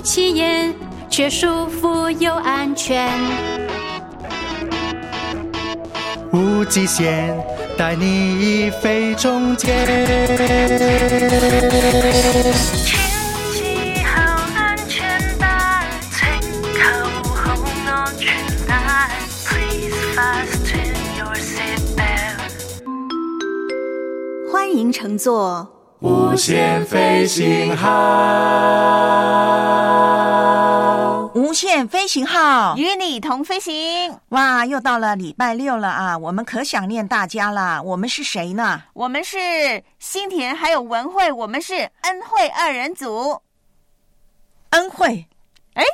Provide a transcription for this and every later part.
起眼，却舒服又安全。 无极限，带你飞中间。 牵系好安全带，请扣好安全帶。Please fasten your seatbelt。 欢迎乘坐无限飞行号， 无限飞行号， 与你同飞行。 哇，又到了礼拜六了啊！我们可想念大家了。我们是谁呢？ 我们是新田还有文慧，我们是恩惠二人组。 恩惠， 哎，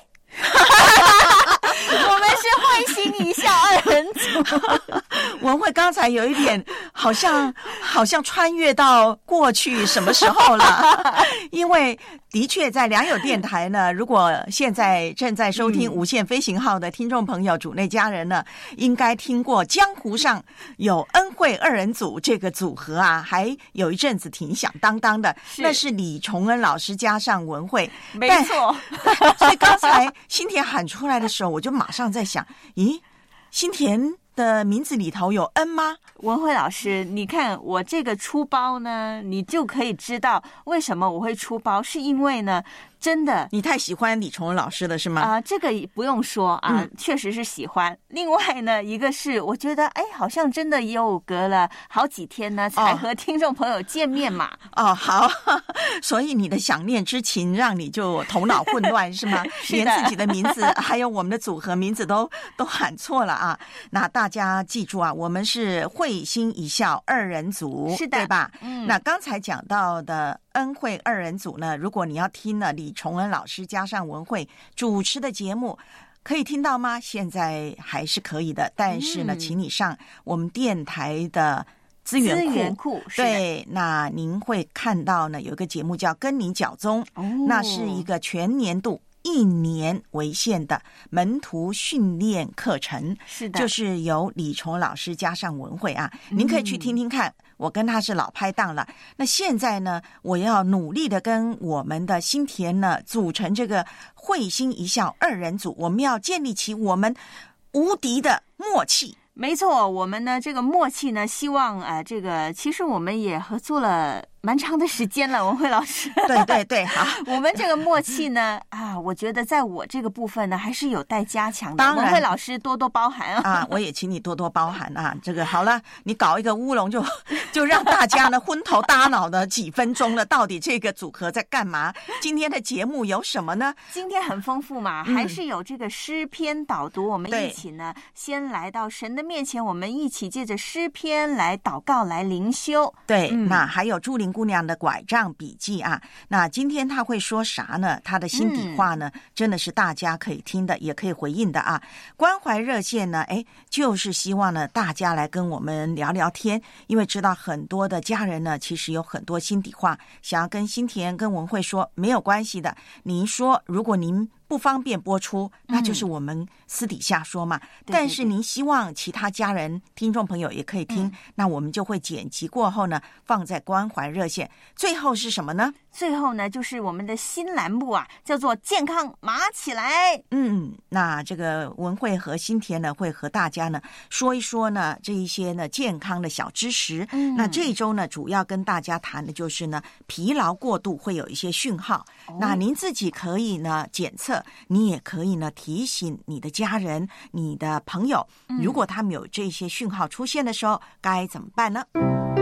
我们是会心一笑二人组。 文慧刚才有一点好像穿越到过去什么时候了？因为的确在良友电台呢，如果现在正在收听无限飞行号的听众朋友、主内家人呢，应该听过江湖上有恩惠二人组这个组合啊，还有一阵子挺响当当的。那是李崇恩老师加上文慧， 没错。 所以刚才新田喊出来的时候，我就马上在想，咦，新田的名字里头有恩吗？ 文慧老师，你看我这个出包呢，你就可以知道为什么我会出包，是因为呢，真的你太喜欢李崇文老师了是吗？ 这个不用说啊，确实是喜欢。另外呢，一个是我觉得好像真的又隔了好几天呢，才和听众朋友见面嘛。 好，所以你的想念之情让你就头脑混乱是吗？连自己的名字还有我们的组合名字都喊错了啊！那大家记住啊，我们是会心一笑二人组， 是的， 对吧？那刚才讲到的恩惠二人组呢，如果你要听了李崇恩老师加上文慧主持的节目，可以听到吗？现在还是可以的，但是呢，请你上我们电台的资源库，对，那您会看到呢，有一个节目叫《跟你脚踪》，那是一个全年度1年为限的门徒训练课程， 是的， 就是由李崇老师加上文慧啊，您可以去听听看。我跟他是老拍档了，那现在呢，我要努力的跟我们的新田呢组成这个会心一笑二人组，我们要建立起我们无敌的默契。 没错，我们呢这个默契呢，希望这个其实我们也合作了蛮长的时间了，文慧老师。 对，好， 我们这个默契呢，我觉得在我这个部分呢，还是有待加强的。 当然， 文慧老师多多包涵啊！ 我也请你多多包涵啊！这个好了，你搞一个乌龙就让大家呢昏头大脑的几分钟了，到底这个组合在干嘛？今天的节目有什么呢？ 今天很丰富嘛，还是有这个诗篇导读，我们一起呢，先来到神的面前，我们一起借着诗篇来祷告，来灵修。 对，那还有朱玲姑娘的拐杖笔记啊。那今天她会说啥呢？她的心底话呢，真的是大家可以听的，也可以回应的啊。关怀热线呢，就是希望呢大家来跟我们聊聊天，因为知道很多的家人呢，其实有很多心底话想要跟新田跟文慧说，没有关系的。您说，如果您不方便播出，那就是我们私底下说嘛。但是您希望其他家人、听众朋友也可以听，那我们就会剪辑过后呢，放在关怀热线。最后是什么呢？ 最后呢，就是我们的新栏目啊，叫做健康麻起来。 那这个文慧和新田呢，会和大家呢说一说呢这一些呢健康的小知识。那这一周呢，主要跟大家谈的就是呢疲劳过度会有一些讯号。那您自己可以呢检测，你也可以呢提醒你的家人、你的朋友，如果他们有这些讯号出现的时候，该怎么办呢？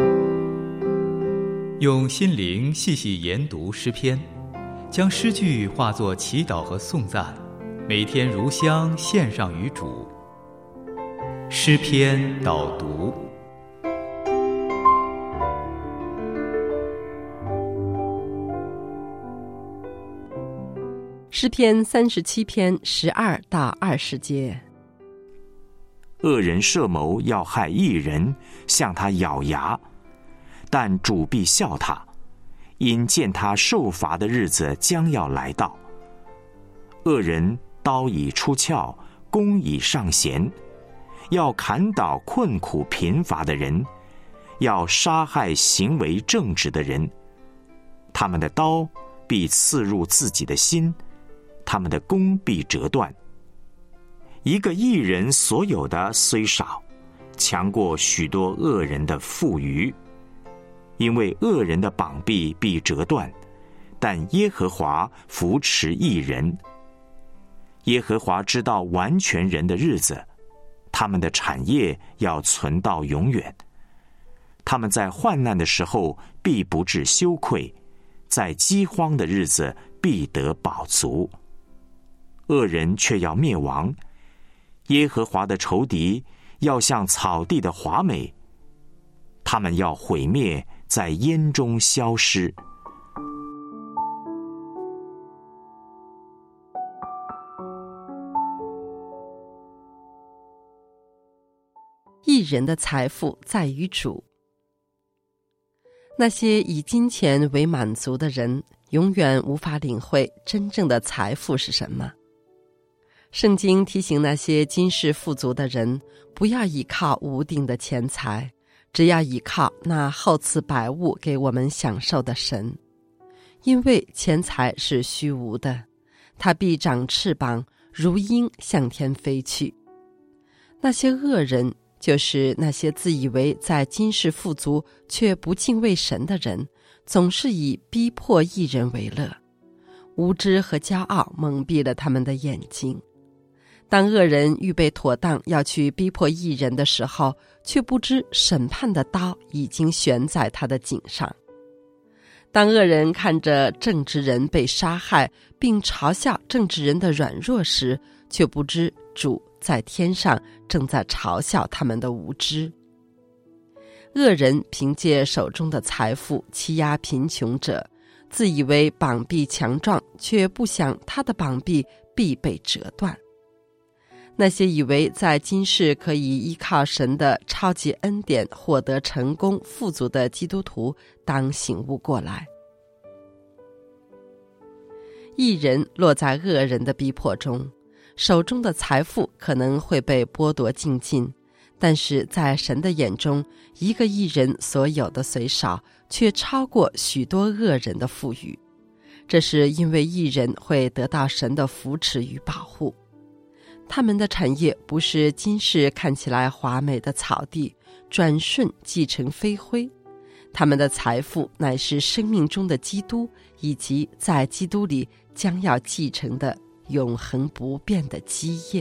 用心灵细细研读诗篇，将诗句化作祈祷和颂赞，每天如香献上于主。诗篇导读。 诗篇37篇12到20节。 恶人设谋要害义人，向他咬牙，但主必笑他，因见他受罚的日子将要来到。恶人刀已出鞘，弓已上弦，要砍倒困苦贫乏的人，要杀害行为正直的人。他们的刀必刺入自己的心， 他们的弓必折断。一个义人所有的虽少，强过许多恶人的富余，因为恶人的膀臂必折断，但耶和华扶持义人。耶和华知道完全人的日子，他们的产业要存到永远。他们在患难的时候必不致羞愧，在饥荒的日子必得饱足。恶人却要灭亡，耶和华的仇敌要像草地的华美，他们要毁灭，在烟中消失。 义人的财富在于主。那些以金钱为满足的人，永远无法领会真正的财富是什么。圣经提醒那些今世富足的人，不要依靠无定的钱财，只要依靠那厚赐百物给我们享受的神。因为钱财是虚无的，它必长翅膀，如鹰向天飞去。那些恶人，就是那些自以为在今世富足却不敬畏神的人，总是以逼迫义人为乐。无知和骄傲蒙蔽了他们的眼睛。当恶人预备妥当要去逼迫义人的时候，却不知审判的刀已经悬在他的颈上。当恶人看着正直人被杀害，并嘲笑正直人的软弱时，却不知主在天上正在嘲笑他们的无知。恶人凭借手中的财富欺压贫穷者，自以为膀臂强壮，却不想他的膀臂必被折断。那些以为在今世可以依靠神的超级恩典获得成功富足的基督徒，当醒悟过来。义人落在恶人的逼迫中，手中的财富可能会被剥夺尽尽，但是在神的眼中，一个义人所有的虽少，却超过许多恶人的富裕。这是因为义人会得到神的扶持与保护。他们的产业不是今世看起来华美的草地，转瞬即成飞灰。他们的财富乃是生命中的基督，以及在基督里将要继承的永恒不变的基业。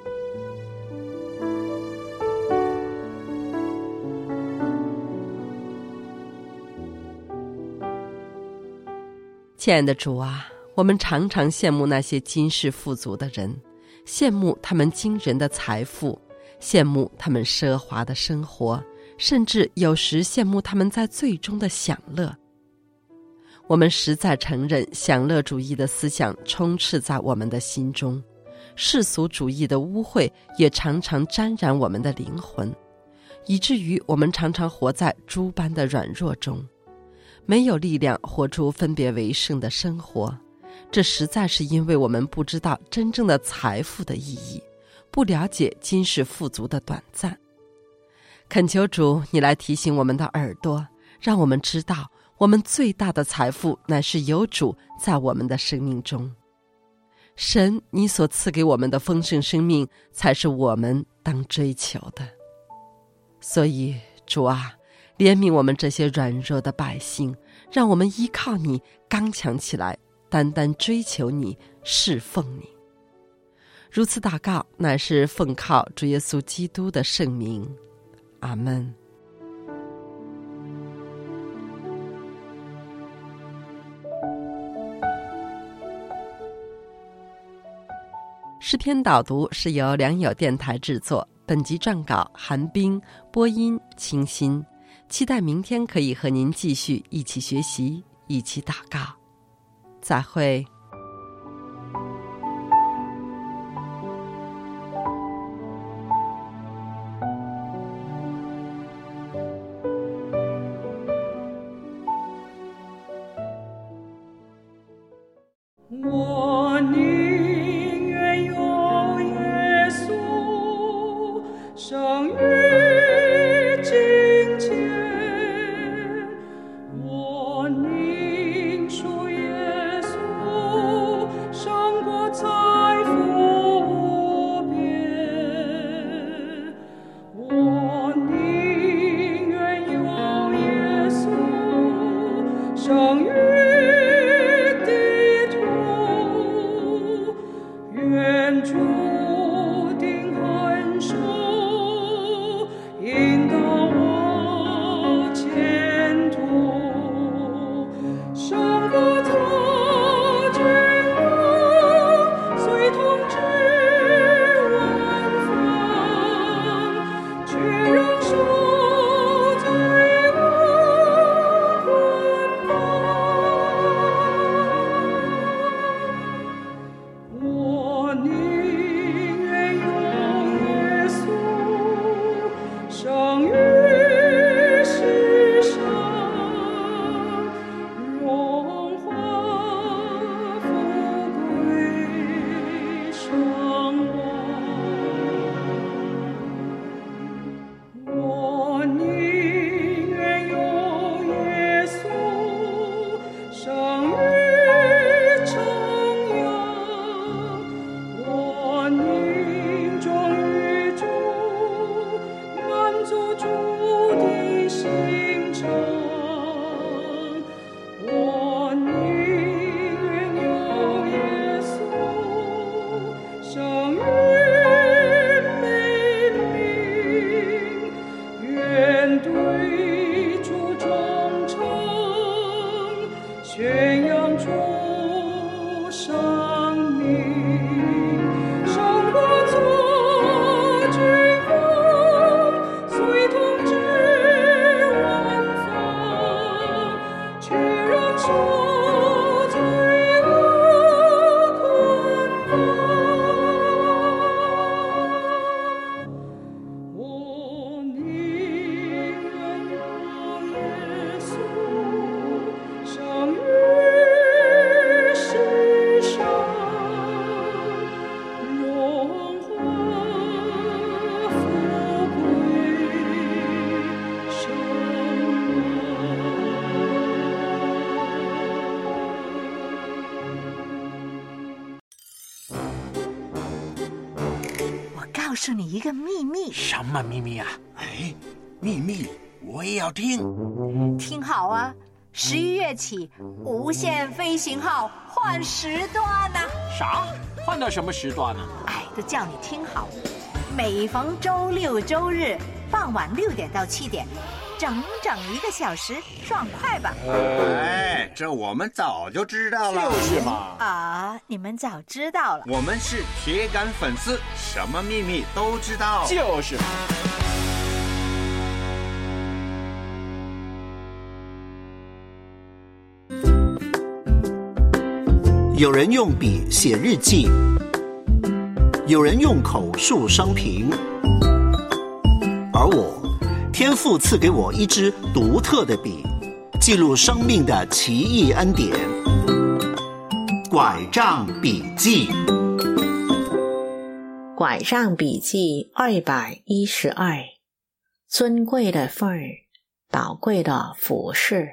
亲爱的主啊，我们常常羡慕那些今世富足的人，羡慕他们惊人的财富，羡慕他们奢华的生活，甚至有时羡慕他们在最终的享乐。我们实在承认享乐主义的思想充斥在我们的心中，世俗主义的污秽也常常沾染我们的灵魂，以至于我们常常活在诸般的软弱中，没有力量活出分别为圣的生活。这实在是因为我们不知道真正的财富的意义，不了解今世富足的短暂。恳求主，你来提醒我们的耳朵，让我们知道我们最大的财富乃是有主在我们的生命中。神，你所赐给我们的丰盛生命，才是我们当追求的。所以，主啊，怜悯我们这些软弱的百姓，让我们依靠你刚强起来，单单追求你，侍奉你。如此祷告，乃是奉靠主耶稣基督的圣名。阿们。诗篇导读是由良友电台制作，本集撰稿韩冰，播音清新。期待明天可以和您继续一起学习，一起祷告。再会。 我宁愿有耶稣胜于金钱，我宁属耶稣胜过财一个秘密。 什么秘密啊？ 哎，秘密我也要听。 听好啊，11月起，无限飞行号换时段呢。 啥？换到什么时段呢？ 哎，都叫你听好，每逢周六周日傍晚6点到7点，整整1个小时，爽快吧？ 哎，这我们早就知道了。 就是嘛。 啊，你们早知道了。 我们是铁杆粉丝，什么秘密都知道。 就是。 有人用笔写日记，有人用口述生平，而我，天父赐给我一支独特的笔，记录生命的奇异恩典。拐杖笔记， 拐杖笔记212，尊贵的份儿，宝贵的服饰。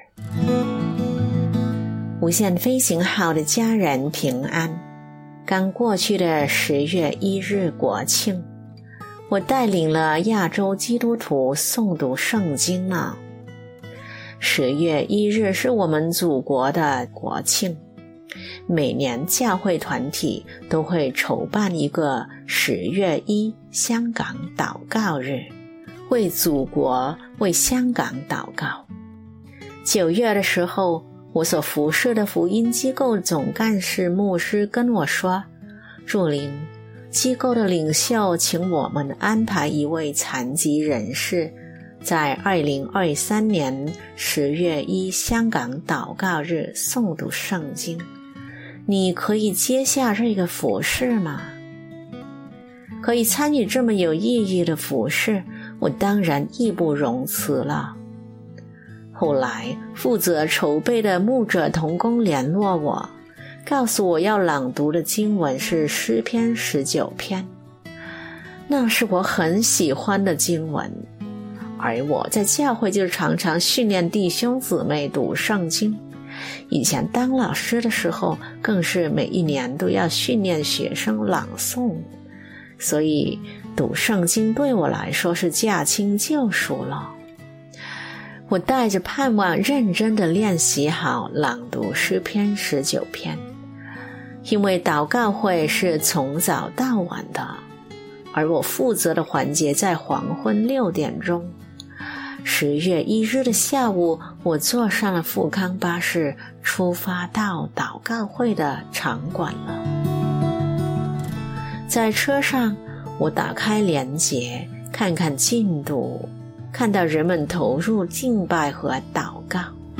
无限飞行号的家人平安。刚过去的10月1日国庆，我带领了亚洲基督徒诵读圣经了。10月1日是我们祖国的国庆，每年教会团体都会筹办一个10月1香港祷告日，为祖国为香港祷告。9月的时候，我所服侍的福音机构总干事牧师跟我说，祝灵，机构的领袖请我们安排一位残疾人士在2023年10月1香港祷告日诵读圣经，你可以接下这个服事吗？可以参与这么有意义的服事，我当然义不容辞了。后来负责筹备的牧者同工联络我，告诉我要朗读的经文是诗篇19篇，那是我很喜欢的经文，而我在教会就常常训练弟兄姊妹读圣经，以前当老师的时候更是每一年都要训练学生朗诵，所以读圣经对我来说是驾轻就熟了。我带着盼望认真地练习好朗读诗篇19篇，因为祷告会是从早到晚的，而我负责的环节在黄昏6点钟。10月1日的下午，我坐上了富康巴士，出发到祷告会的场馆了。在车上，我打开连结，看看进度，看到人们投入敬拜和祷告。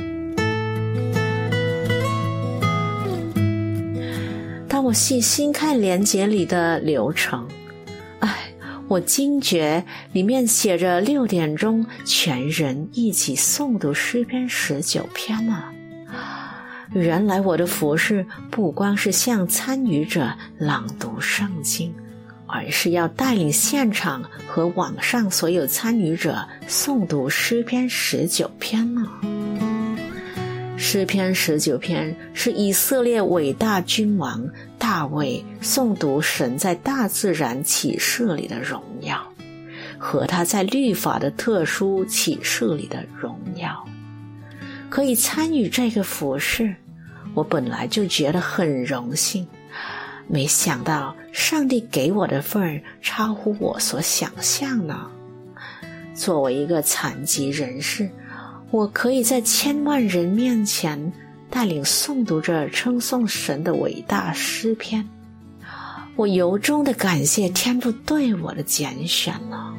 当我细心看连结里的流程，我惊觉里面写着6点钟全人一起诵读诗篇19篇了。原来我的服事不光是向参与者朗读圣经，而是要带领现场和网上所有参与者诵读诗篇19篇呢。诗篇19篇是以色列伟大君王大卫诵读神在大自然启示里的荣耀，和他在律法的特殊启示里的荣耀。可以参与这个服事，我本来就觉得很荣幸，没想到上帝给我的份儿超乎我所想象呢。作为一个残疾人士，我可以在千万人面前带领诵读着称颂神的伟大诗篇，我由衷地感谢天父对我的拣选了。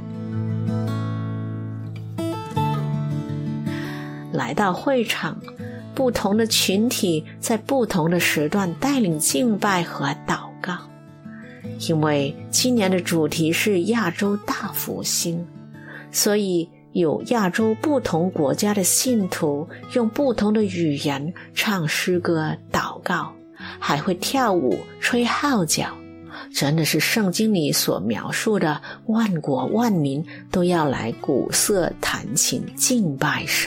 来到会场，不同的群体在不同的时段带领敬拜和祷告。因为今年的主题是亚洲大复兴，所以有亚洲不同国家的信徒用不同的语言唱诗歌祷告，还会跳舞吹号角，真的是圣经里所描述的万国万民都要来鼓瑟弹琴敬拜神。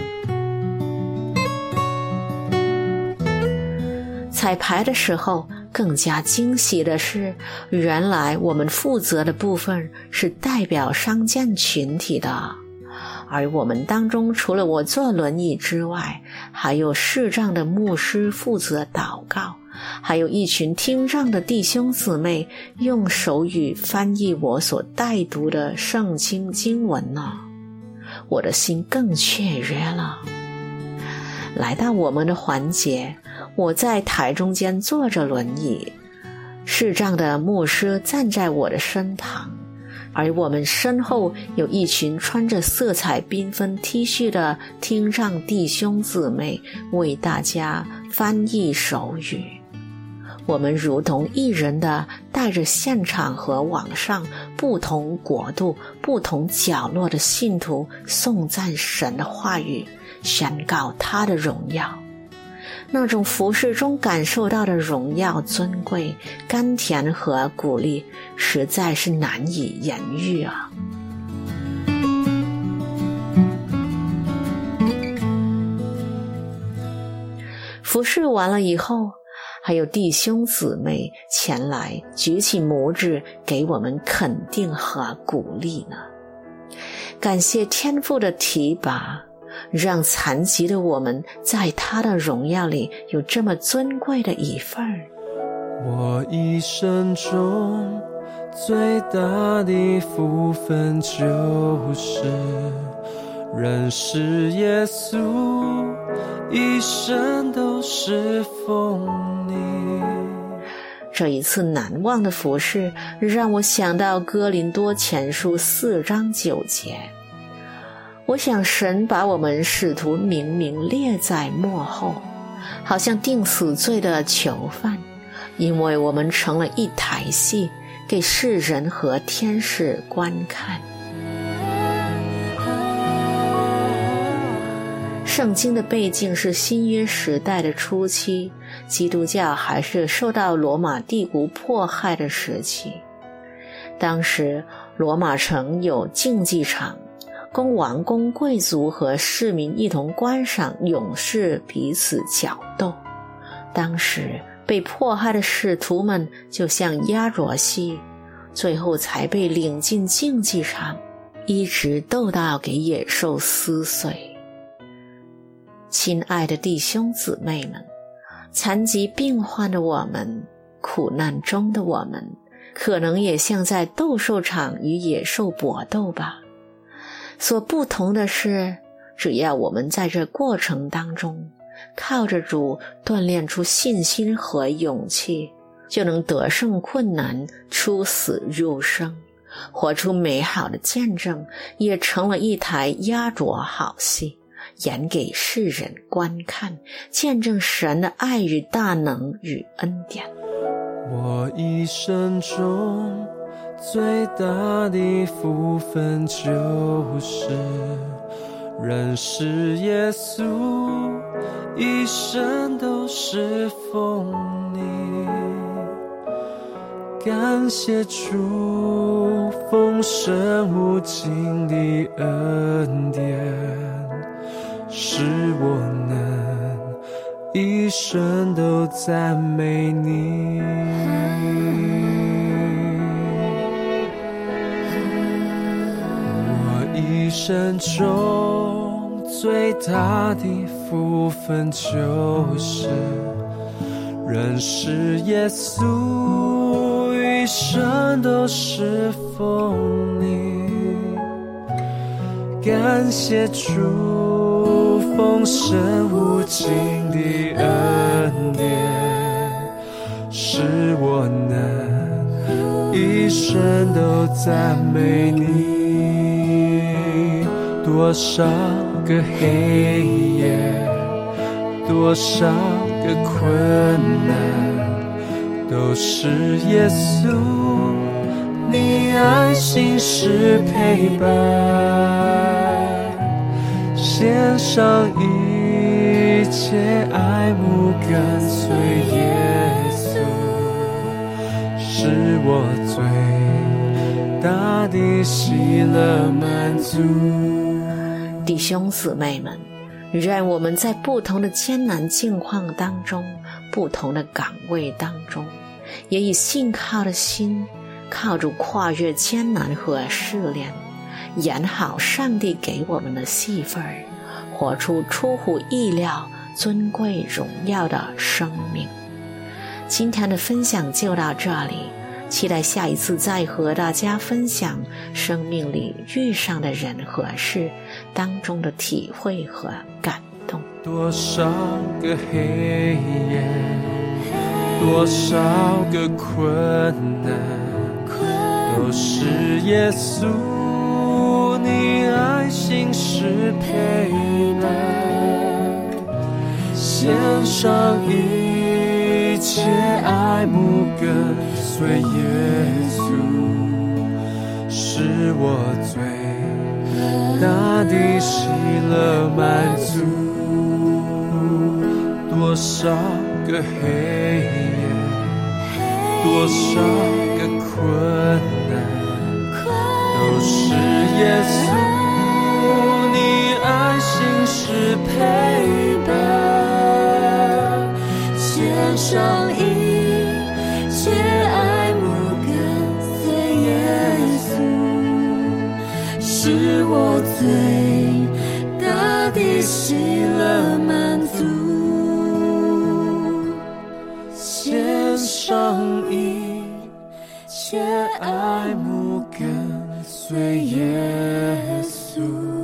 彩排的时候更加惊喜的是，原来我们负责的部分是代表伤健群体的，而我们当中除了我坐轮椅之外，还有视障的牧师负责祷告，还有一群听障的弟兄姊妹用手语翻译我所带读的圣经经文呢。我的心更雀跃了。来到我们的环节，我在台中间坐着轮椅，视障的牧师站在我的身旁，而我们身后有一群穿着色彩缤纷 T 恤的听障弟兄姊妹为大家翻译手语。我们如同一人的带着现场和网上不同国度不同角落的信徒颂赞神的话语，宣告他的荣耀。那种服事中感受到的荣耀尊贵、甘甜和鼓励，实在是难以言喻啊。服事完了以后，还有弟兄姊妹前来举起拇指给我们肯定和鼓励呢。感谢天父的提拔，让残疾的我们在他的荣耀里有这么尊贵的一份儿。 我一生中最大的福分就是认识耶稣，一生都侍奉你。 这一次难忘的服事让我想到哥林多前书4章9节，我想神把我们使徒明明列在末后，好像定死罪的囚犯，因为我们成了一台戏，给世人和天使观看。圣经的背景是新约时代的初期，基督教还是受到罗马帝国迫害的时期。当时罗马城有竞技场，供王公贵族和市民一同观赏勇士彼此角斗。当时被迫害的使徒们就像押着戏，最后才被领进竞技场，一直斗到给野兽撕碎。亲爱的弟兄姊妹们，残疾病患的我们，苦难中的我们，可能也像在斗兽场与野兽搏斗吧。所不同的是，只要我们在这过程当中靠着主锻炼出信心和勇气，就能得胜困难，出死入生，活出美好的见证，也成了一台压轴好戏，演给世人观看，见证神的爱与大能与恩典。 我一生中最大的福分就是认识耶稣，一生都侍奉你。感谢主丰盛无尽的恩典，使我能一生都赞美你。我一生中最大的福分就是认识耶稣，一生都侍奉你。感谢主丰盛无尽的恩典，使我能一生都赞美你。多少个黑夜，多少个困难，都是耶稣你爱心是陪伴，献上一切爱慕跟随耶稣，是我最大的喜乐满足。 弟兄姊妹们，让我们在不同的艰难境况当中，不同的岗位当中， 也以信靠的心，靠主跨越艰难和试炼，演好上帝给我们的戏份，活出出乎意料尊贵荣耀的生命。今天的分享就到这里，期待下一次再和大家分享生命里遇上的人和事当中的体会和感动。 多少个黑夜，多少个困难，都是耶稣你爱心是陪伴，献上一切爱慕跟随耶稣，是我最大的喜乐满足。多少个黑夜，多少个困难，都是耶稣你爱心是陪伴，献上一切爱慕跟随耶稣，是我最大的喜乐满足。献上一切爱慕跟随耶稣，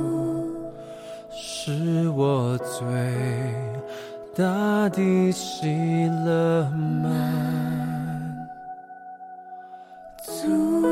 是我最大的喜乐满足。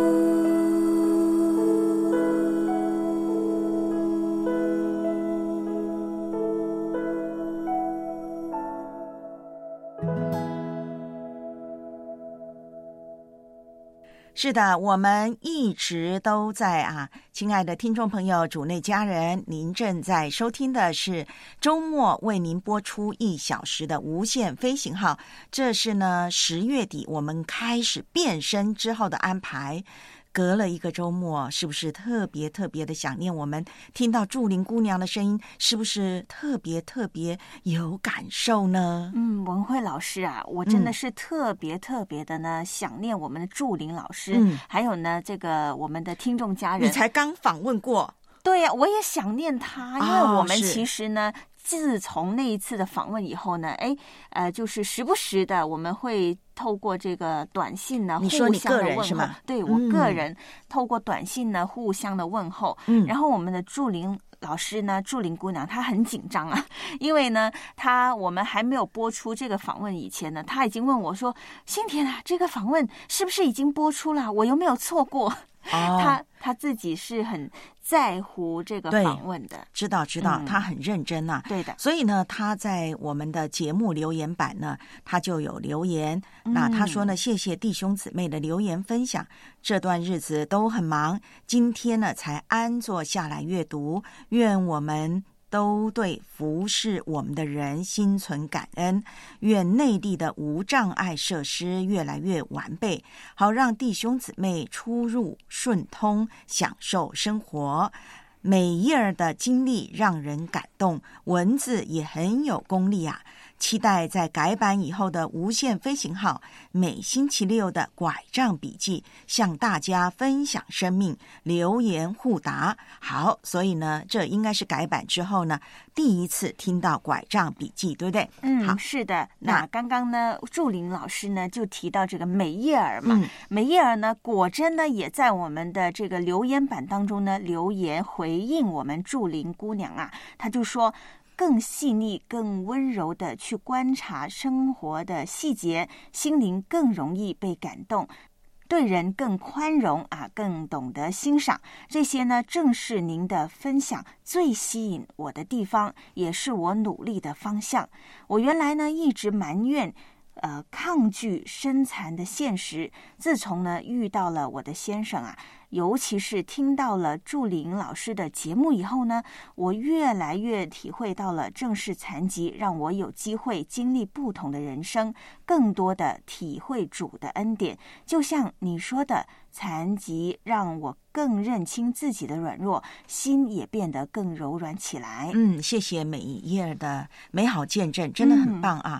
是的，我们一直都在亲爱的听众朋友、主内家人，您正在收听的是周末为您播出1小时的无限飞行号。这是呢10月底我们开始变身之后的安排。隔了一个周末，是不是特别的想念我们？听到祝玲姑娘的声音，是不是特别有感受呢？ 文慧老师啊，我真的是特别的呢想念我们的祝玲老师，还有呢这个我们的听众家人。 你才刚访问过。 对呀，我也想念他，因为我们其实呢自从那一次的访问以后呢，就是时不时的我们会透过这个短信呢， 你说你个人是吗？ 对，我个人透过短信呢互相的问候。然后我们的祝玲老师呢，祝玲姑娘她很紧张啊，因为呢我们还没有播出这个访问以前呢，她已经问我说：“欣田啊，这个访问是不是已经播出了？我有没有错过？”他自己是很在乎这个访问的， 知道，他很认真啊。 对的， 所以呢，他在我们的节目留言板呢，他就有留言。那他说呢，谢谢弟兄姊妹的留言分享，这段日子都很忙，今天呢才安坐下来阅读，愿我们都对服侍我们的人心存感恩，愿内地的无障碍设施越来越完备，好让弟兄姊妹出入顺通，享受生活。每一页的经历让人感动，文字也很有功力啊！期待在改版以后的无限飞行号，每星期六的拐杖笔记，向大家分享生命，留言互答。好，所以呢，这应该是改版之后呢，第一次听到拐杖笔记，对不对？ 好，是的。那刚刚呢，祝玲老师呢就提到这个美叶儿嘛，美叶儿呢，果真呢也在我们的这个留言板当中呢留言回应我们祝玲姑娘啊，她就说，更细腻、更温柔的去观察生活的细节，心灵更容易被感动，对人更宽容更懂得欣赏。这些呢，正是您的分享最吸引我的地方，也是我努力的方向。我原来呢一直埋怨抗拒身残的现实，自从呢遇到了我的先生尤其是听到了祝玲老师的节目以后呢，我越来越体会到了正视残疾让我有机会经历不同的人生，更多的体会主的恩典。就像你说的，残疾让我更认清自己的软弱，心也变得更柔软起来。 谢谢每一页的美好见证，真的很棒啊！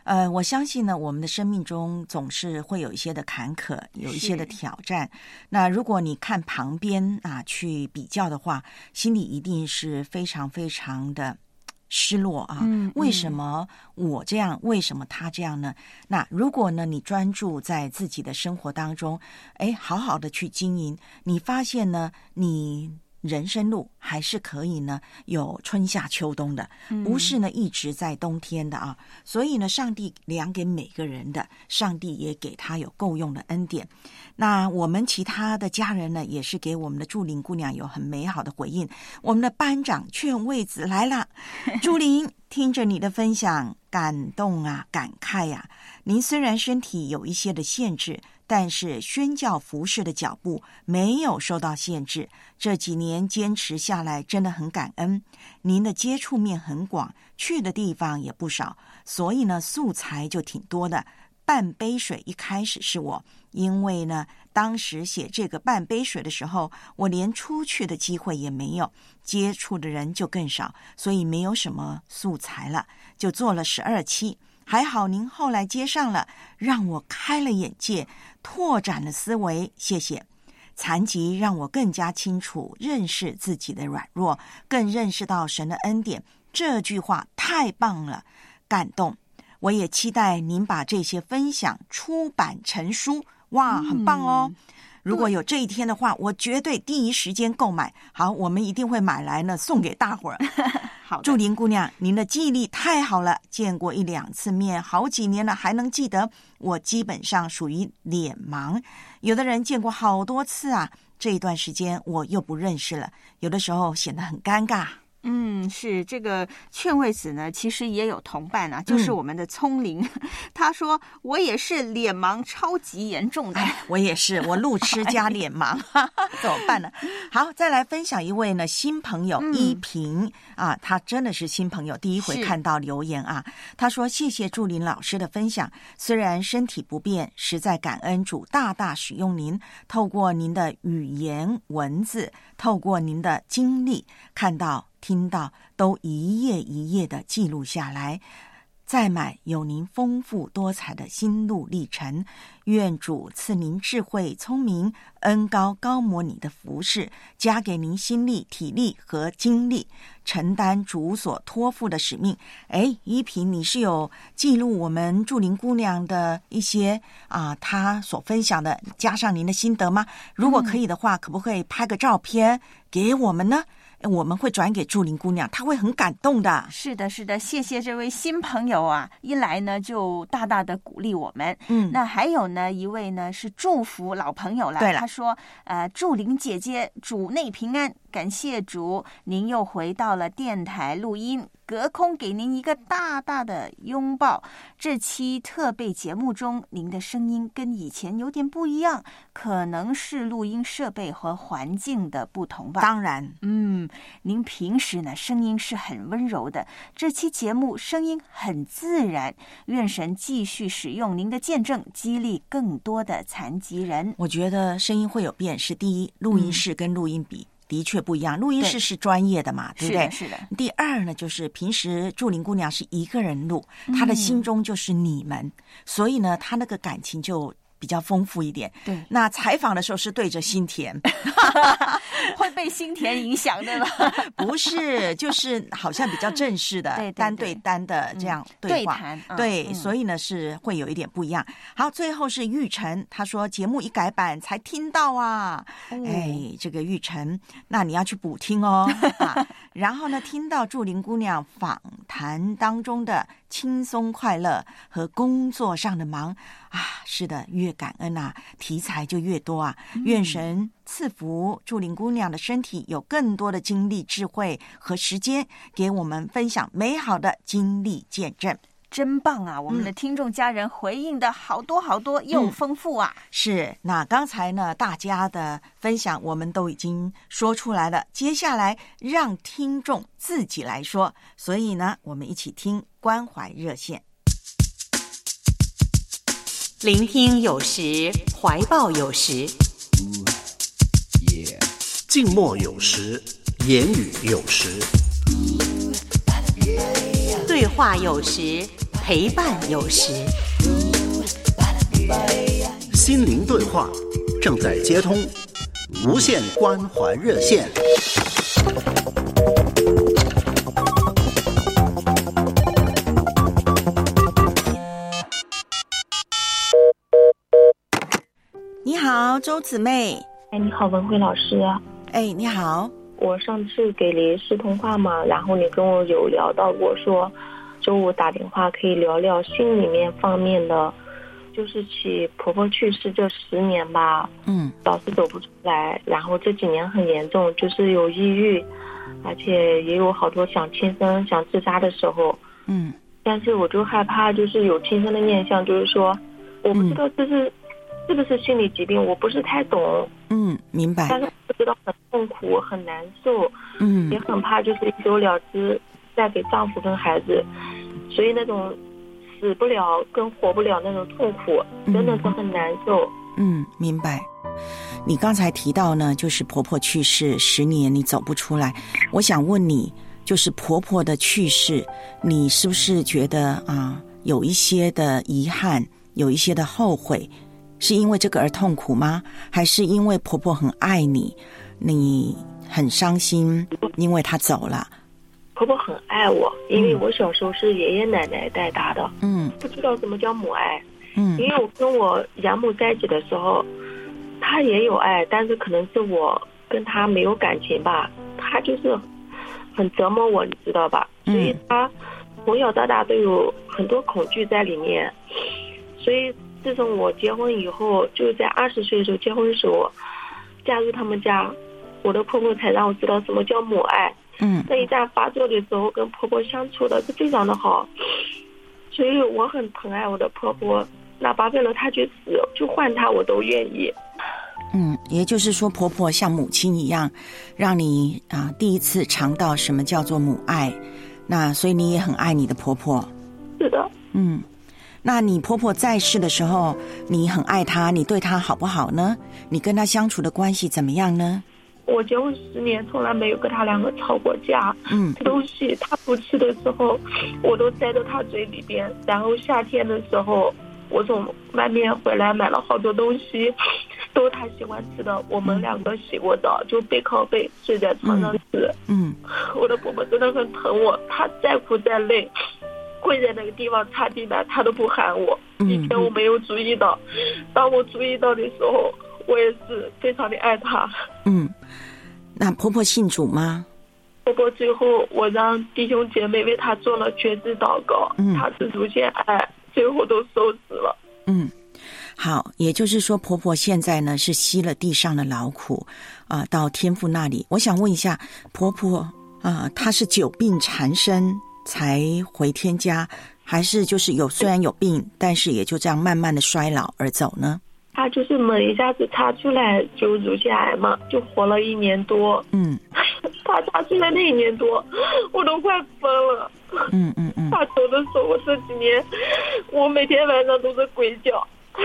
我相信呢，我们的生命中总是会有一些的坎坷，有一些的挑战。那如果你看旁边啊去比较的话，心里一定是非常非常的失落啊！为什么我这样？为什么他这样呢？那如果呢，你专注在自己的生活当中，好好的去经营，你发现呢，你人生路还是可以呢，有春夏秋冬的，不是呢一直在冬天的啊。所以呢，上帝量给每个人的，上帝也给他有够用的恩典。那我们其他的家人呢，也是给我们的祝玲姑娘有很美好的回应。我们的班长劝慰子来了，祝玲，听着你的分享，感动啊，感慨呀。您虽然身体有一些的限制，但是宣教服事的脚步没有受到限制，这几年坚持下来真的很感恩。您的接触面很广，去的地方也不少，所以呢素材就挺多的。半杯水一开始是我，因为呢当时写这个半杯水的时候，我连出去的机会也没有，接触的人就更少，所以没有什么素材了，就做了12期。还好您后来接上了，让我开了眼界，拓展了思维，谢谢。残疾让我更加清楚认识自己的软弱，更认识到神的恩典，这句话太棒了，感动。我也期待您把这些分享出版成书，哇，很棒哦。如果有这一天的话，我绝对第一时间购买。好，我们一定会买来呢送给大伙儿。好，祝玲姑娘，您的记忆力太好了，见过1-2次面，好几年了还能记得。我基本上属于脸盲，有的人见过好多次啊，这一段时间我又不认识了，有的时候显得很尴尬。 是这个劝慰子呢，其实也有同伴啊，就是我们的聪玲。他说我也是脸盲超级严重的， 我也是，我路痴加脸盲，怎么办呢？好，再来分享一位呢新朋友依萍啊，他真的是新朋友，第一回看到留言啊。他说谢谢祝玲老师的分享，虽然身体不便，实在感恩主大大使用您，透过您的语言文字，透过您的经历，看到听到都一页一页的记录下来，再买有您丰富多彩的心路历程。愿主赐您智慧聪明，恩膏高摩你的服事，加给您心力体力和精力，承担主所托付的使命。依萍，你是有记录我们祝玲姑娘的一些她所分享的，加上您的心得吗？如果可以的话，可不可以拍个照片给我们呢？我们会转给祝玲姑娘，她会很感动的。 是的，是的，谢谢这位新朋友啊！一来呢，就大大的鼓励我们。那还有呢，一位呢是祝福老朋友了。对了，他说：祝玲姐姐主内平安，感谢主，您又回到了电台录音，隔空给您一个大大的拥抱。这期特备节目中，您的声音跟以前有点不一样，可能是录音设备和环境的不同吧。 当然， 您平时呢声音是很温柔的，这期节目声音很自然。愿神继续使用您的见证，激励更多的残疾人。 我觉得声音会有变是第一，录音室跟录音笔的确不一样，录音室是专业的嘛， 对不对？ 是的。 第二呢，就是平时祝玲姑娘是一个人录，她的心中就是你们，所以呢，她那个感情就比较丰富一点。 对， 那采访的时候是对着新田， 会被新田影响的吗？ 不是，就是好像比较正式的，对单对单的这样对话，对，所以呢是会有一点不一样。好，最后是玉成，他说节目一改版才听到啊，这个玉成，那你要去补听哦。然后呢，听到祝玲姑娘访谈当中的轻松快乐和工作上的忙啊，是的，越感恩啊，题材就越多啊。愿神赐福祝玲姑娘的身体有更多的精力、智慧和时间，给我们分享美好的经历见证。 真棒啊！我们的听众家人回应的好多好多，又丰富啊！ 是，那刚才呢，大家的分享我们都已经说出来了，接下来让听众自己来说。所以呢，我们一起听关怀热线。 聆听有时，怀抱有时， 静默有时，言语有时， 对话有时， 陪伴有时。 心灵对话正在接通，无限关怀热线。 你好，周姊妹。 你好，文慧老师。 你好。 我上次给临时通话嘛，然后你跟我有聊到过说，周五打电话可以聊聊心里面方面的，就是起婆婆去世这10年吧，老是走不出来，然后这几年很严重，就是有抑郁，而且也有好多想轻生、想自杀的时候，但是我就害怕，就是有轻生的念想，就是说，我不知道这是是不是心理疾病，我不是太懂。 明白。 但是我知道很痛苦，很难受。也很怕就是一走了之，再给丈夫跟孩子，所以那种死不了跟活不了那种痛苦，真的是很难受。 明白。你刚才提到呢，就是婆婆去世10年，你走不出来。我想问你，就是婆婆的去世，你是不是觉得有一些的遗憾，有一些的后悔？是因为这个而痛苦吗？还是因为婆婆很爱你，你很伤心，因为她走了？ 婆婆很爱我，因为我小时候是爷爷奶奶带大的，不知道什么叫母爱。因为我跟我养母在一起的时候，她也有爱，但是可能是我跟她没有感情吧，她就是很折磨我，你知道吧？所以她从小到大都有很多恐惧在里面，所以自从我结婚以后，就是在20岁的时候结婚的时候，嫁入他们家，我的婆婆才让我知道什么叫母爱。那一旦发作的时候，跟婆婆相处的是非常的好，所以我很疼爱我的婆婆，哪怕为了她去死，就换她我都愿意。 也就是说，婆婆像母亲一样，让你第一次尝到什么叫做母爱，那所以你也很爱你的婆婆。 是的。 那你婆婆在世的时候，你很爱她，你对她好不好呢？你跟她相处的关系怎么样呢？ 我结婚10年，从来没有跟她2个吵过架。东西她不吃的时候，我都塞到她嘴里边。然后夏天的时候，我从外面回来买了好多东西，都是她喜欢吃的。我们2个洗过澡，就背靠背睡在床上吃。我的婆婆真的很疼我，她再苦再累，跪在那个地方擦地板，她都不喊我。以前我没有注意到，当我注意到的时候，我也是非常的爱她。 那婆婆信主吗？ 婆婆最后我让弟兄姐妹为她做了决志祷告，她是主献爱，最后都收死了。 好，也就是说婆婆现在呢是吸了地上的劳苦到天父那里。我想问一下，婆婆她是久病缠身才回天家，还是就是虽然有病，但是也就这样慢慢的衰老而走呢？ 她就是猛一下子查出来就乳腺癌嘛，就活了1年多。她查出来那1年多，我都快疯了。她走的时候，我这几年我每天晚上都是鬼叫。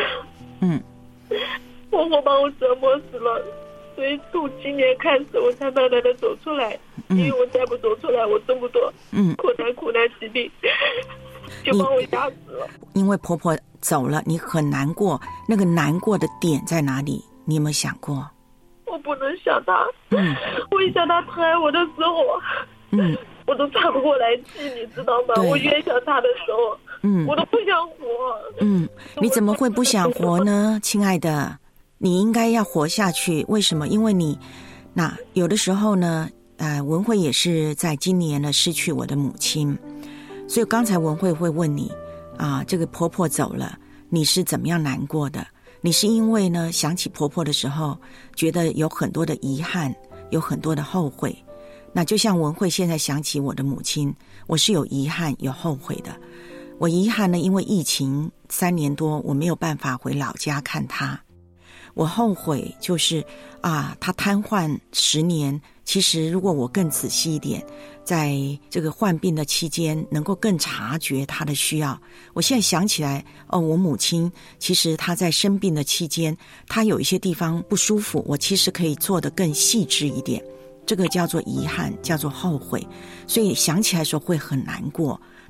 婆婆把我折磨死了，所以从今年开始我才慢慢的走出来。因为我再不走出来，我这么多苦难疾病就把我压死了。 因为婆婆走了，你很难过，那个难过的点在哪里？你有没有想过？ 我不能想她。我一想她疼爱我的时候，我都喘不过来气，你知道吗？我越想她的时候，我都不想活。 你怎么会不想活呢，亲爱的？你应该要活下去。为什么？因为你有的时候呢，文慧也是在今年呢失去我的母亲，所以刚才文慧会问你这个婆婆走了，你是怎么样难过的？你是因为呢想起婆婆的时候，觉得有很多的遗憾，有很多的后悔。那就像文慧现在想起我的母亲，我是有遗憾有后悔的。我遗憾呢，因为疫情3年多，我没有办法回老家看她。我后悔就是她瘫痪10年，其实如果我更仔细一点，在这个患病的期间能够更察觉她的需要。我现在想起来我母亲其实她在生病的期间，她有一些地方不舒服，我其实可以做得更细致一点，这个叫做遗憾，叫做后悔，所以想起来的时候会很难过。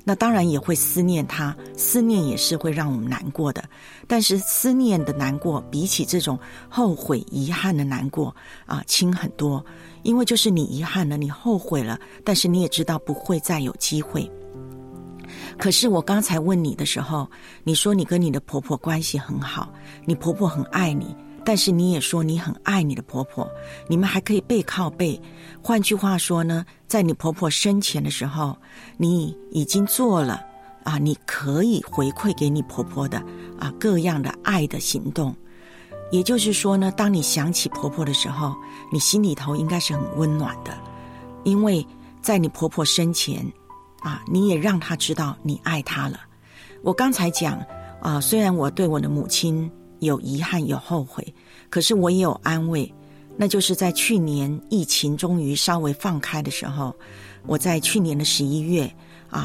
那当然也会思念他，思念也是会让我们难过的，但是思念的难过比起这种后悔遗憾的难过轻很多，因为就是你遗憾了，你后悔了，但是你也知道不会再有机会。可是我刚才问你的时候，你说你跟你的婆婆关系很好，你婆婆很爱你，但是你也说你很爱你的婆婆，你们还可以背靠背。换句话说呢，在你婆婆生前的时候，你已经做了你可以回馈给你婆婆的各样的爱的行动。也就是说呢，当你想起婆婆的时候，你心里头应该是很温暖的，因为在你婆婆生前你也让她知道你爱她了。我刚才讲虽然我对我的母亲有遗憾有后悔，可是我也有安慰，那就是在去年疫情终于稍微放开的时候，我在去年的11月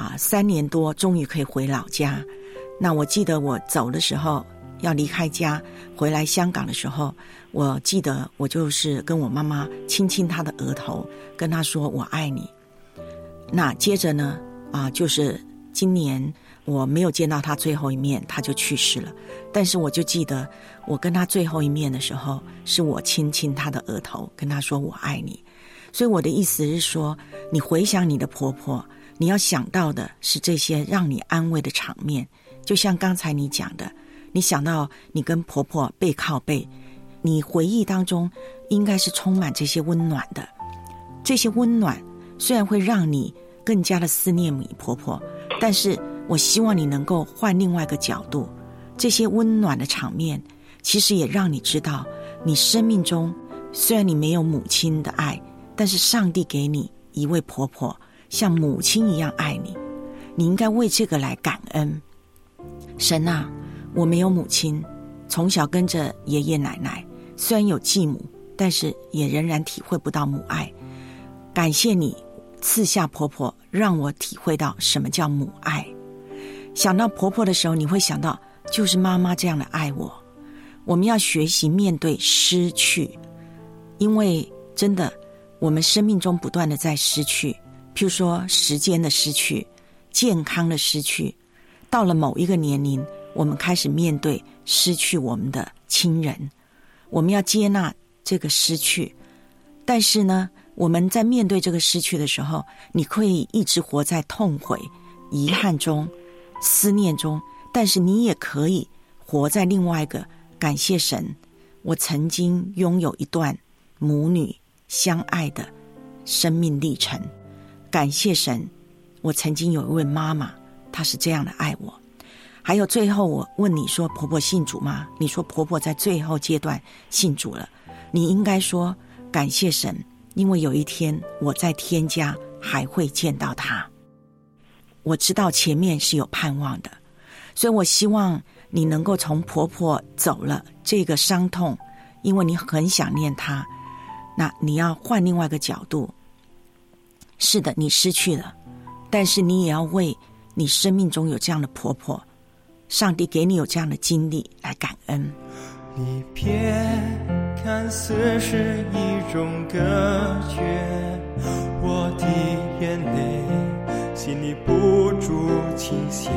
3年多终于可以回老家。那我记得我走的时候，要离开家回来香港的时候，我记得我就是跟我妈妈亲亲她的额头，跟她说我爱你。那接着呢就是今年我没有见到她最后一面，她就去世了，但是我就记得我跟她最后一面的时候，是我亲亲她的额头，跟她说我爱你。所以我的意思是说，你回想你的婆婆，你要想到的是这些让你安慰的场面，就像刚才你讲的，你想到你跟婆婆背靠背，你回忆当中应该是充满这些温暖的。这些温暖虽然会让你更加的思念你婆婆，但是我希望你能够换另外一个角度，这些温暖的场面其实也让你知道，你生命中虽然你没有母亲的爱，但是上帝给你一位婆婆像母亲一样爱你，你应该为这个来感恩。神啊，我没有母亲，从小跟着爷爷奶奶，虽然有继母，但是也仍然体会不到母爱。感谢你赐下婆婆，让我体会到什么叫母爱。想到婆婆的时候，你会想到就是妈妈这样的爱我。我们要学习面对失去，因为真的我们生命中不断的在失去，譬如说时间的失去，健康的失去，到了某一个年龄，我们开始面对失去我们的亲人，我们要接纳这个失去。但是呢，我们在面对这个失去的时候，你可以一直活在痛悔、遗憾中、思念中，但是你也可以活在另外一个感谢神，我曾经拥有一段母女相爱的生命历程。感谢神，我曾经有一位妈妈，她是这样的爱我。还有最后我问你说婆婆信主吗？你说婆婆在最后阶段信主了，你应该说感谢神，因为有一天我在天家还会见到她，我知道前面是有盼望的。所以我希望你能够从婆婆走了这个伤痛，因为你很想念她，那你要换另外一个角度。是的，你失去了，但是你也要为你生命中有这样的婆婆，上帝给你有这样的经历来感恩。 离别看似是一种隔绝，我的眼泪心里不住倾泻，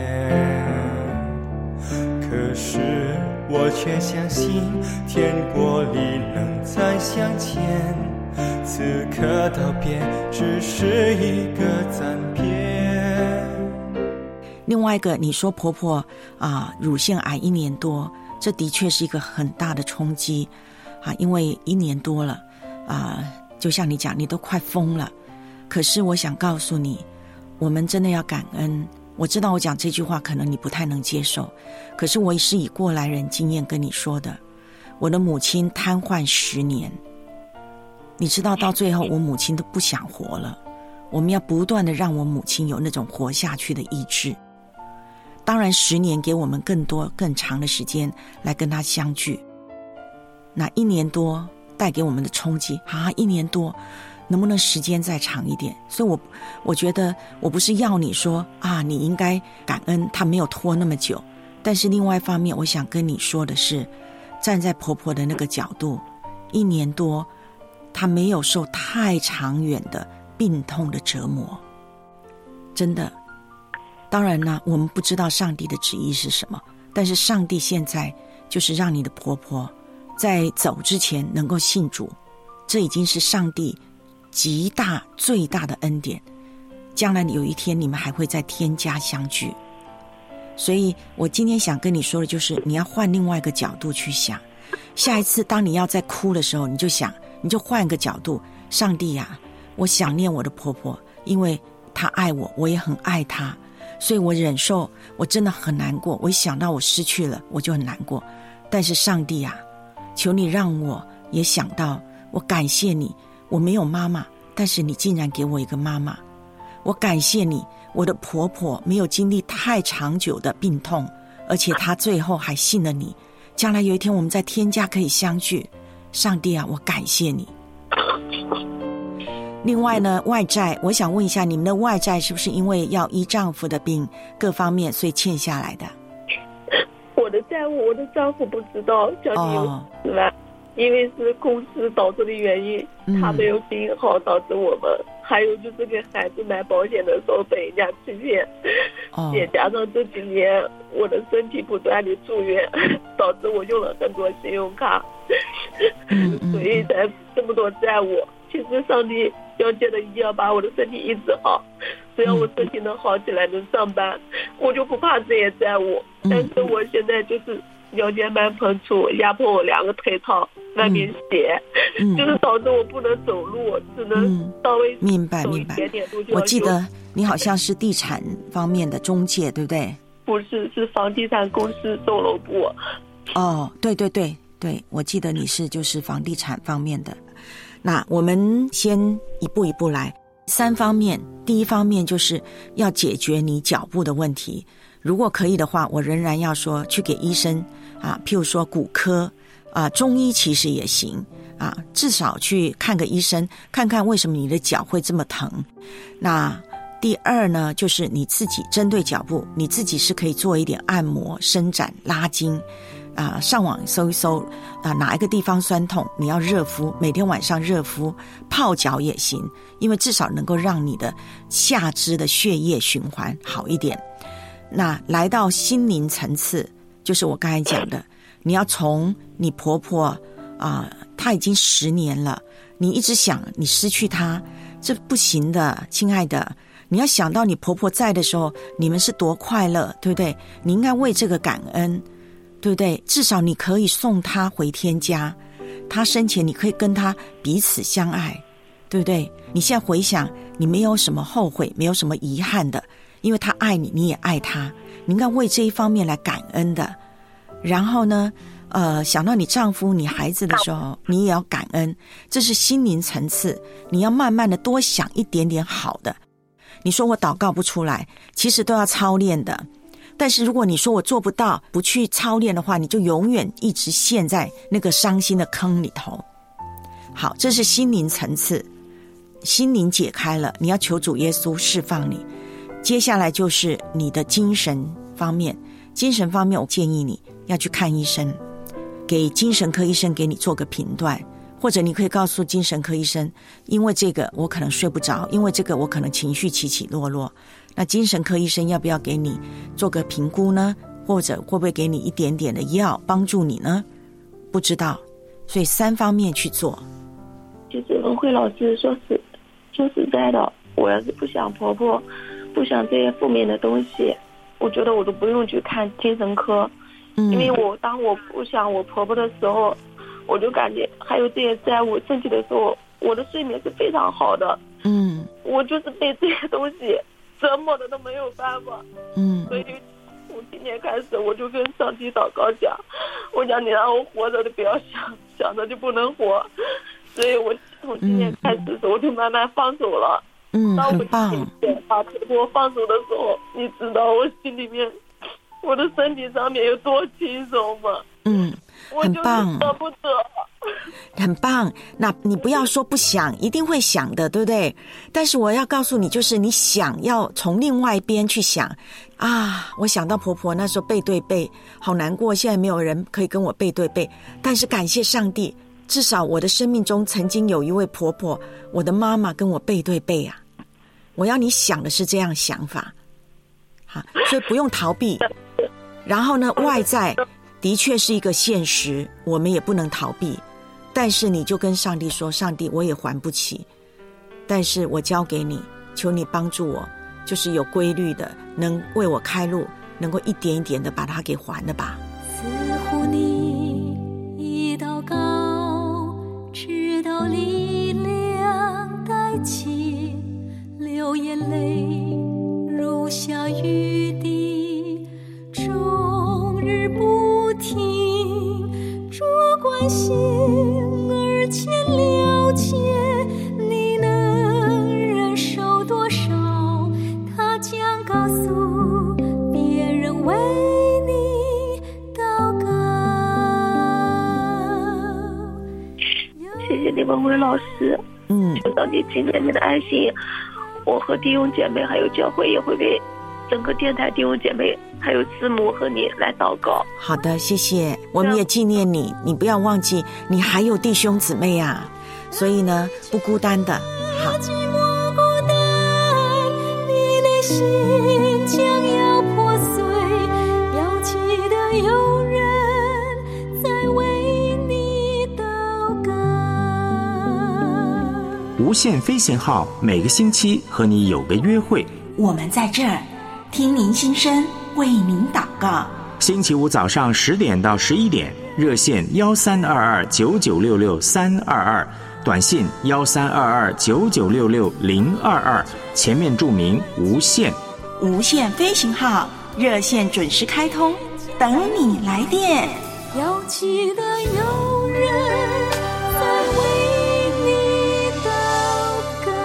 可是我却相信天国里能再相见，此刻道别只是一个暂别。 另外一个，你说婆婆乳腺癌1年多，这的确是一个很大的冲击因为1年多了就像你讲，你都快疯了。可是我想告诉你，我们真的要感恩。我知道我讲这句话可能你不太能接受，可是我也是以过来人经验跟你说的。我的母亲瘫痪10年，你知道到最后我母亲都不想活了。我们要不断的让我母亲有那种活下去的意志。当然10年给我们更多更长的时间来跟她相聚，那1年多带给我们的冲击1年多能不能时间再长一点？所以我觉得我不是要你说你应该感恩她没有拖那么久，但是另外一方面我想跟你说的是，站在婆婆的那个角度，1年多她没有受太长远的病痛的折磨，真的当然呢，我们不知道上帝的旨意是什么，但是上帝现在就是让你的婆婆在走之前能够信主，这已经是上帝极大最大的恩典。将来有一天你们还会在天家相聚。所以我今天想跟你说的就是你要换另外一个角度去想，下一次当你要再哭的时候，你就换一个角度，上帝啊，我想念我的婆婆，因为她爱我，我也很爱她，所以我忍受，我真的很难过，我一想到我失去了我就很难过。但是上帝啊，求你让我也想到，我感谢你，我没有妈妈，但是你竟然给我一个妈妈。我感谢你，我的婆婆没有经历太长久的病痛，而且她最后还信了你，将来有一天我们在天家可以相聚。上帝啊，我感谢你。另外呢，外债，我想问一下，你们的外债是不是因为要医丈夫的病各方面所以欠下来的？ 我的债务我的丈夫不知道，将近有10万，因为是公司导致的原因，他没有经营好，导致我们还有就是给孩子买保险的时候被人家欺骗，也加上这几年我的身体不断的住院，导致我用了很多信用卡，所以才这么多债务。其实上帝要借的一定要把我的身体医治好，只要我身体能好起来能上班，我就不怕这些债务。但是我现在就是腰间盘膨出，压迫我2个腿套，外面血，就是导致我不能走路，只能稍微明白。 点路。 我记得你好像是地产方面的中介，对不对？ 不是，是房地产公司售楼部。 哦，对，我记得你是就是房地产方面的。那我们先一步一步来，3方面。第一方面就是要解决你脚部的问题，如果可以的话，我仍然要说去给医生啊，譬如说骨科啊，中医其实也行啊，至少去看个医生，看看为什么你的脚会这么疼。那第二呢，就是你自己针对脚部，你自己是可以做一点按摩、伸展、拉筋啊，上网搜一搜啊，哪一个地方酸痛，你要热敷，每天晚上热敷，泡脚也行，因为至少能够让你的下肢的血液循环好一点。那来到心灵层次，就是我刚才讲的，你要从你婆婆啊，她已经10年了，你一直想你失去她，这不行的，亲爱的。你要想到你婆婆在的时候，你们是多快乐，对不对？你应该为这个感恩，对不对？至少你可以送她回天家，她生前你可以跟她彼此相爱，对不对？你现在回想，你没有什么后悔，没有什么遗憾的，因为她爱你，你也爱她，你应该为这一方面来感恩的。然后呢，想到你丈夫、你孩子的时候，你也要感恩，这是心灵层次，你要慢慢的多想一点点好的。你说我祷告不出来，其实都要操练的。但是如果你说我做不到，不去操练的话，你就永远一直陷在那个伤心的坑里头。好，这是心灵层次，心灵解开了，你要求主耶稣释放你。接下来就是你的精神方面，精神方面我建议你要去看医生，给精神科医生给你做个评断，或者你可以告诉精神科医生，因为这个我可能睡不着，因为这个我可能情绪起起落落，那精神科医生要不要给你做个评估呢？或者会不会给你一点点的药帮助你呢？不知道，所以3方面去做。 其实文慧老师说实在的，我要是不想婆婆，不想这些负面的东西，我觉得我都不用去看精神科，因为当我不想我婆婆的时候，我就感觉还有这些债务，身体的时候，我的睡眠是非常好的。我就是被这些东西折磨的都没有办法。所以从今年开始，我就跟上帝祷告讲，我讲你让我活着的不要想着就不能活。所以我从今年开始的时候，我就慢慢放手了。当我把婆婆放手的时候，你知道我心里面，我的身体上面有多轻松吗？ 很棒， 舍不得， 很棒。那你不要说不想，一定会想的，对不对？但是我要告诉你，就是你想要从另外一边去想啊。我想到婆婆那时候背对背，好难过，现在没有人可以跟我背对背。但是感谢上帝，至少我的生命中曾经有一位婆婆，我的妈妈跟我背对背啊。我要你想的是这样想法。 好，所以不用逃避。然后呢，外在的确是一个现实，我们也不能逃避。但是你就跟上帝说，上帝，我也还不起，但是我交给你，求你帮助我，就是有规律的，能为我开路，能够一点一点的把它给还了吧。 似乎你一祷告，直到力量带起，流眼泪如下雨滴，终日不停，主关心而且了解，你能忍受多少，他将告诉别人为你祷告。 谢谢你们魏老师，求上帝纪念你的爱心，我和弟兄姐妹还有教会也会为整个电台弟兄姐妹还有师母和你来祷告。 好的，谢谢，我们也纪念你，你不要忘记你还有弟兄姊妹啊，所以呢不孤单的。好， 寂寞孤单，你内心将要破碎，要记得有人在为你祷告。 无限飞行号每个星期和你有个约会， 我们在这儿听您心声，为您祷告。 星期五早上10点到11点，热线13229966-322，短信13229966-022，前面注明无限。 无限飞行号热线准时开通，等你来电。 要记得有人在为你祷告。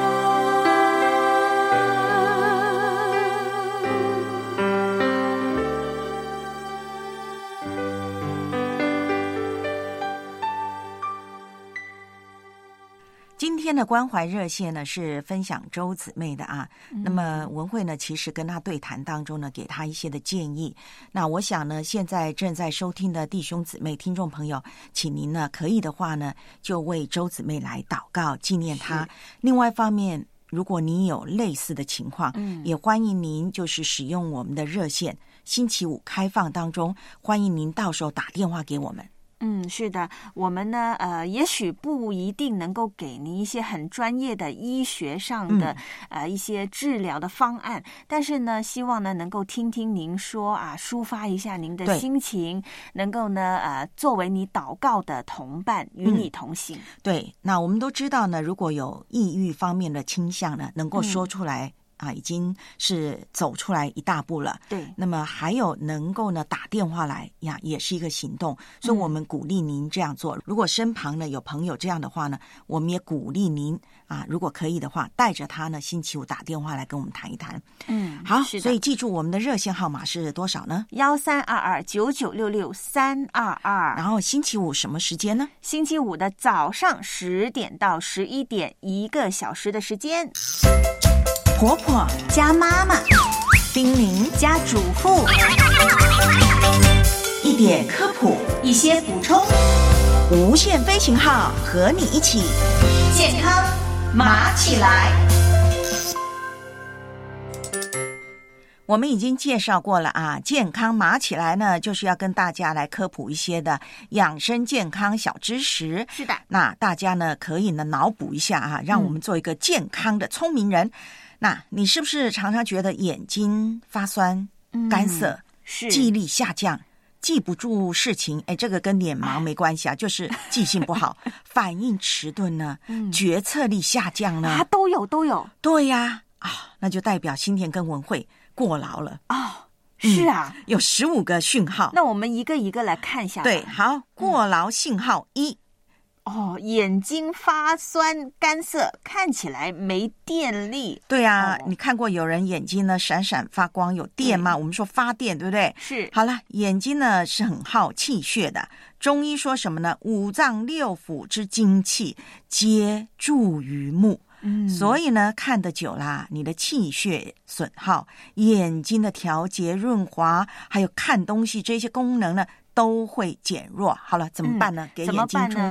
今天的关怀热线呢是分享周姊妹的啊，那么文慧呢其实跟她对谈当中呢给她一些的建议，那我想呢现在正在收听的弟兄姊妹听众朋友，请您呢可以的话呢就为周姊妹来祷告纪念她。另外一方面，如果你有类似的情况，也欢迎您就是使用我们的热线，星期五开放当中，欢迎您到时候打电话给我们。 是的，我们呢，也许不一定能够给您一些很专业的医学上的一些治疗的方案，但是呢，希望呢能够听听您说啊，抒发一下您的心情，能够呢作为你祷告的同伴，与你同行。 对，那我们都知道呢，如果有抑郁方面的倾向呢，能够说出来。已经是走出来一大步了。 对， 那么还有能够呢打电话来呀，也是一个行动，所以我们鼓励您这样做。如果身旁呢有朋友这样的话呢，我们也鼓励您如果可以的话，带着他呢星期五打电话来跟我们谈一谈。好，所以记住我们的热线号码是多少呢 ？13229966-322。 然后星期五什么时间呢？ 星期五的早上10点到11点，1个小时的时间。 婆婆加妈妈， 叮咛加嘱咐， 一点科普，一些补充。 无限飞行号和你一起健康马起来。 我们已经介绍过了啊，健康马起来呢，就是要跟大家来科普一些的养生健康小知识。 是的， 那大家呢可以呢脑补一下啊，让我们做一个健康的聪明人。那你是不是常常觉得眼睛发酸、干涩，记忆力下降，记不住事情？这个跟脸盲没关系啊，就是记性不好，反应迟钝呢，决策力下降呢， 都有。 对呀，那就代表新田跟文慧过劳了。 是啊， 有15个讯号。 那我们一个一个来看一下。 对，好，过劳信号1。 眼睛发酸干涩，看起来没电力。 对啊，你看过有人眼睛呢闪闪发光有电吗？我们说发电，对不对？ 是。 好了，眼睛呢是很耗气血的，中医说什么呢？五脏六腑之精气皆注于目。所以呢看得久啦，你的气血损耗，眼睛的调节润滑还有看东西这些功能呢都会减弱。好了，怎么办呢？给眼睛充电。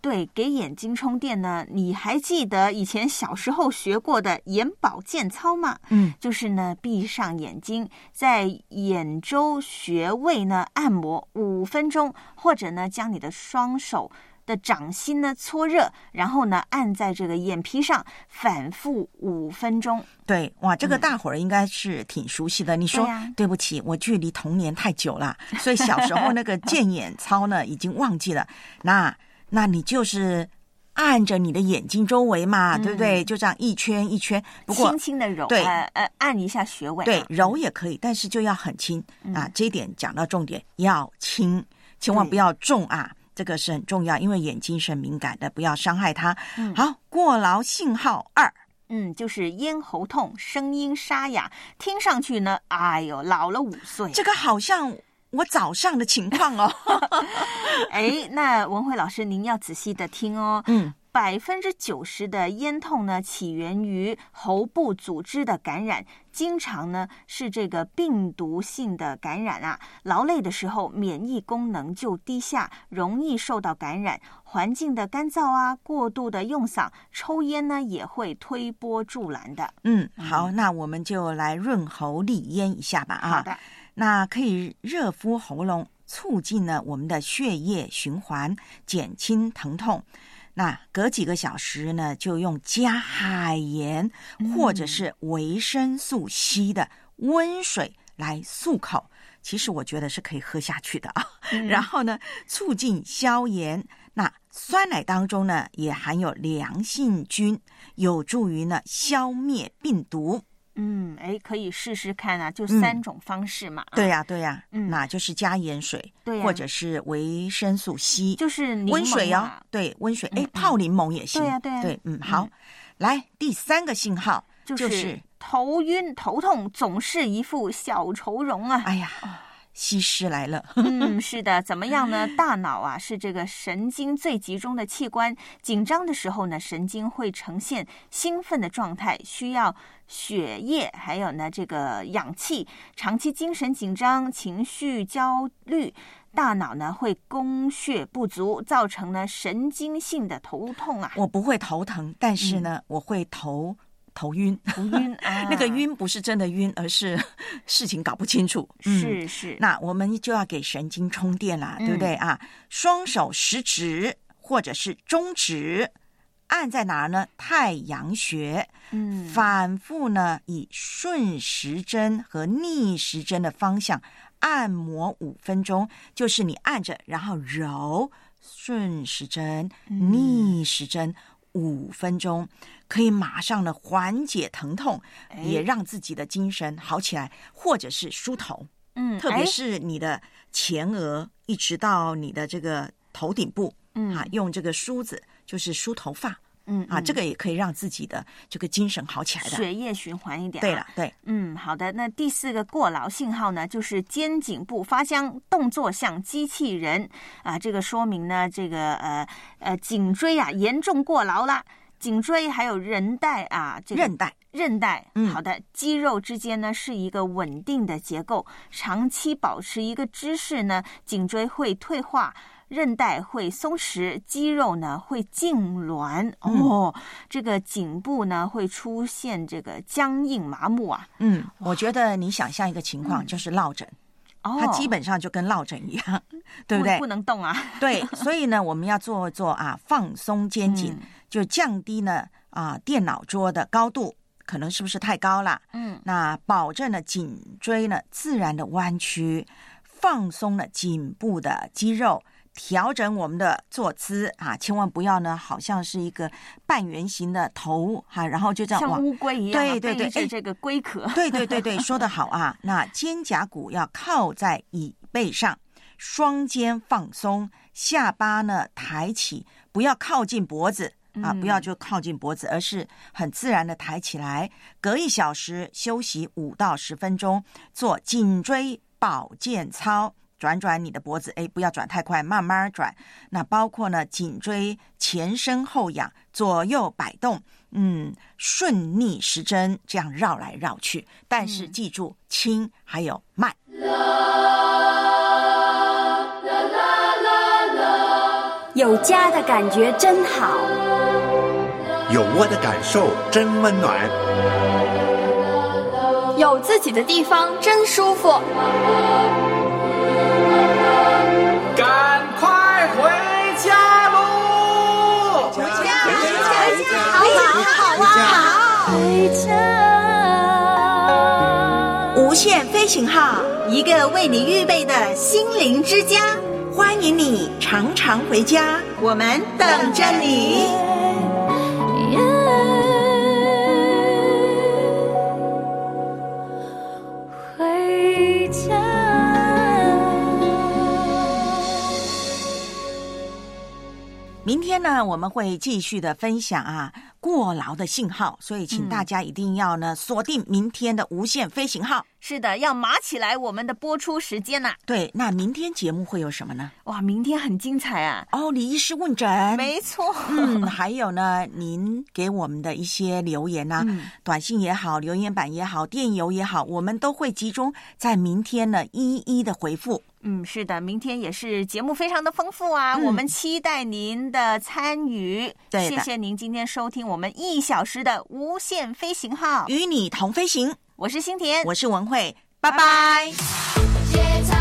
对，给眼睛充电呢，你还记得以前小时候学过的眼保健操吗？就是呢，闭上眼睛，在眼周穴位呢按摩5分钟，或者呢，将你的双手的掌心呢搓热，然后呢按在这个眼皮上，反复5分钟。 对，哇，这个大伙儿应该是挺熟悉的。你说，对不起，我距离童年太久了，所以小时候那个健眼操呢已经忘记了。那你就是按着你的眼睛周围嘛，对不对？就这样一圈一圈，不过轻轻的揉， 对， 按一下穴位， 对，揉也可以，但是就要很轻啊。这一点讲到重点，要轻，千万不要重啊。这个是很重要，因为眼睛是很敏感的，不要伤害它。好，过劳信号2， 就是咽喉痛，声音沙哑，听上去呢，哎呦，老了5岁。 这个好像我早上的情况哦。 哎，那文慧老师，您要仔细的听哦。90%的咽痛呢，起源于喉部组织的感染，经常呢是这个病毒性的感染啊。劳累的时候，免疫功能就低下，容易受到感染。环境的干燥啊，过度的用嗓、抽烟呢，也会推波助澜的。 好，那我们就来润喉利咽一下吧啊。 好的， 那可以热敷喉咙，促进呢我们的血液循环，减轻疼痛。那隔几个小时呢，就用加海盐或者是维生素 C 的温水来漱口，其实我觉得是可以喝下去的啊。然后呢，促进消炎。那酸奶当中呢，也含有良性菌，有助于呢消灭病毒。 可以试试看啊，就3种方式嘛。 对呀，那就是加盐水，或者是维生素 C， 就是柠檬温水哦，对，温水，泡柠檬也行。 对， 好，来第3个信号就是头晕头痛，总是一副小愁容啊。 哎呀，西施来了。 是的，怎么样呢？大脑啊是这个神经最集中的器官，紧张的时候呢，神经会呈现兴奋的状态，需要血液还有呢这个氧气。长期精神紧张、情绪焦虑，大脑呢会供血不足，造成呢神经性的头痛啊。 我不会头疼，但是呢，我会头晕那个晕不是真的晕，而是事情搞不清楚。 是那我们就要给神经充电啦，对不对啊？双手食指或者是中指按在哪儿呢？太阳穴。反复呢以顺时针和逆时针的方向按摩5分钟，就是你按着然后揉，顺时针逆时针5分钟，可以马上的缓解疼痛，也让自己的精神好起来，或者是梳头。特别是你的前额一直到你的这个头顶部，用这个梳子就是梳头发。这个也可以让自己的这个精神好起来的， 血液循环一点。 对了，对， 好的。那第4个过劳信号呢，就是肩颈部发僵，动作像机器人啊。这个说明呢，这个颈椎啊严重过劳了。颈椎还有韧带啊，韧带，好的，肌肉之间呢是一个稳定的结构，长期保持一个姿势呢，颈椎会退化。韧带会松弛，肌肉呢会痉挛这个颈部呢会出现这个僵硬麻木啊。 我觉得你想象一个情况，就是落枕。它基本上就跟落枕一样，对不对？ 不能动啊。 对，所以呢，我们要做放松肩颈，就降低呢电脑桌的高度，可能是不是太高了？那保证了颈椎呢自然的弯曲，放松了颈部的肌肉。调整我们的坐姿千万不要呢，好像是一个半圆形的头然后就这样像乌龟一样， 对， 这个龟壳， 对，说得好啊。那肩胛骨要靠在椅背上，双肩放松，下巴呢抬起，不要靠近脖子不要就靠近脖子，而是很自然的抬起来。隔1小时休息5到10分钟，做颈椎保健操。转你的脖子，不要转太快，慢慢转。那包括呢，颈椎前伸后仰，左右摆动，顺逆时针这样绕来绕去。但是记住，轻还有慢。 有家的感觉真好， 有窝的感受真温暖， 有自己的地方真舒服。 赶快回家喽！ 回家，好。 回家。 无限飞行号， 一个为你预备的心灵之家， 欢迎你常常回家， 我们等着你。 回家。 明天呢，我们会继续的分享过劳的信号，所以请大家一定要呢锁定明天的无限飞行号。 是的，要码起来我们的播出时间呐。 对，那明天节目会有什么呢？ 哇，明天很精彩啊！ 李医师问诊， 没错。 还有呢，您给我们的一些留言短信也好，留言板也好，电邮也好，我们都会集中在明天呢一一的回复。 是的，明天也是节目非常的丰富啊，我们期待您的参与。 对的， 谢谢您今天收听我们1小时的无限飞行号， 与你同飞行。 我是新田， 我是文慧，拜拜。